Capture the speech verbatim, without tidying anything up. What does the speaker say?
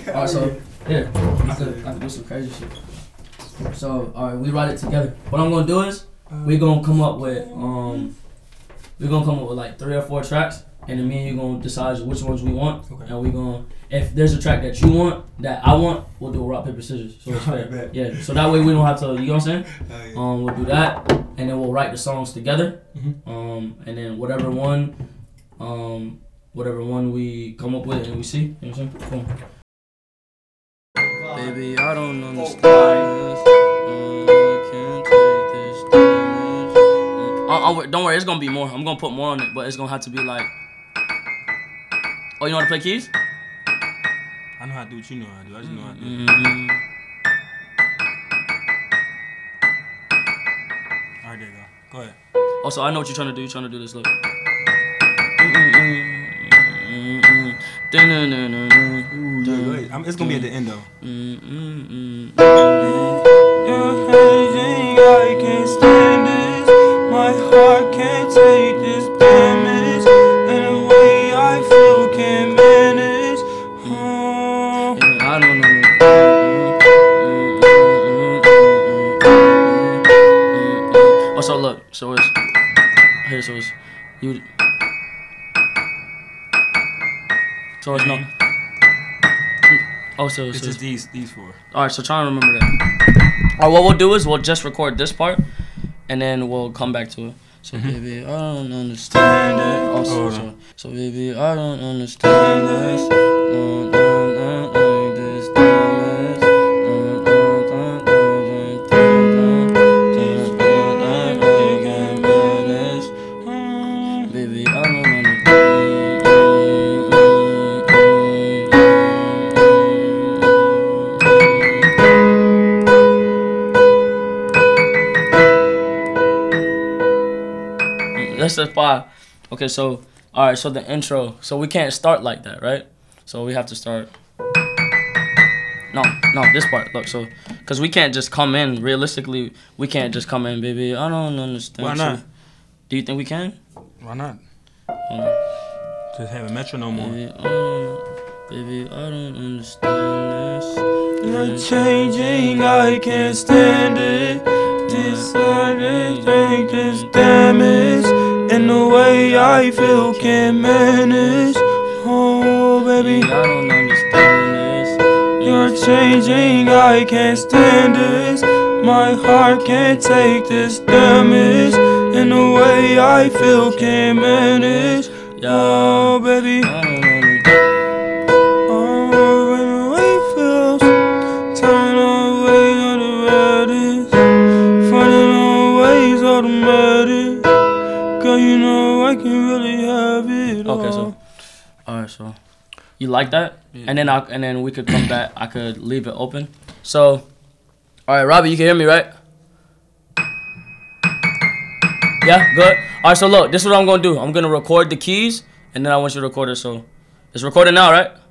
Alright, so yeah, I could, I could do some crazy shit. So alright, we write it together. What I'm gonna do is we gonna come up with um, we gonna come up with like three or four tracks, and then me and you gonna decide which ones we want, okay. And we gonna if there's a track that you want that I want, we'll do a rock paper scissors. So it's fair. Yeah. So that way we don't have to. You know what I'm saying? Oh, yeah. Um, we'll do that, and then we'll write the songs together. Mm-hmm. Um, and then whatever one, um, whatever one we come up with and we see. You know what I'm saying? Cool. Baby, I don't understand this. I can't take this damage. Uh, uh, don't worry, it's gonna be more. I'm gonna put more on it, but it's gonna have to be like. Oh, you know how to play keys? I know how to do what you know how to do. I just know how to do it. Mm-hmm. Alright, there you go. Go ahead. Also, I know what you're trying to do. You're trying to do this. Look. Ooh, wait, I'm, it's gonna be at the end though. You're hazing, I can't stand this. My heart can't take this damage, and the way I feel can't manage. Oh. I don't know. Oh, so look, so it's here. So it's you. So it's no. Oh, so it's so just these these four. All right, so try and remember that. All right, what we'll do is we'll just record this part, and then we'll come back to it. So mm-hmm. Baby, I don't understand it. Oh, so, so, so baby, I don't understand this. No, no, no, no, this damage. No, no, no, no, no, no, baby, I don't understand. That's the five. Okay, so all right, so the intro. So we can't start like that, right? So we have to start. No, no, this part. Look, so because we can't just come in. Realistically, we can't just come in, baby. I don't understand. Why not? So, do you think we can? Why not? Um, just have a metronome on. Baby, um, baby, I don't understand this. You're changing, I can't stand it. Decided take this damage, and the way I feel can't manage. Oh baby, I don't understand this. You're changing, I can't stand this. My heart can't take this damage, and the way I feel can't manage. Oh baby, oh when the way feels, turn away on the reddest. Automatic, girl, you know I can really have it all. Okay, so, all right, so, you like that? Yeah. And then I, and then we could come back. I could leave it open. So, all right, Robbie, you can hear me, right? Yeah, good. All right, so look, this is what I'm gonna do. I'm gonna record the keys, and then I want you to record it. So, it's recorded now, right?